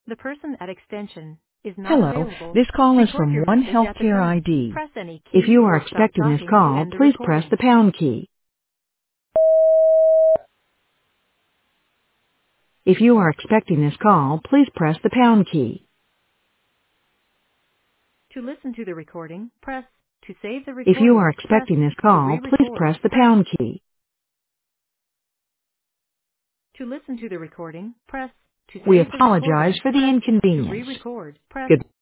The person at extension is not Hello, available. this call is Record from your One message at the Healthcare tone. ID. Press any If key you are or stop expecting this talking to call, end the please press recording. the pound key. If you are expecting this call, please press the pound key. To listen to the recording, press. To save the If you are recording, press. expecting this To call, please re-record, press the press. pound key. To listen to the recording, press. To We save the apologize recording, for the press. To inconvenience. re-record, press. Good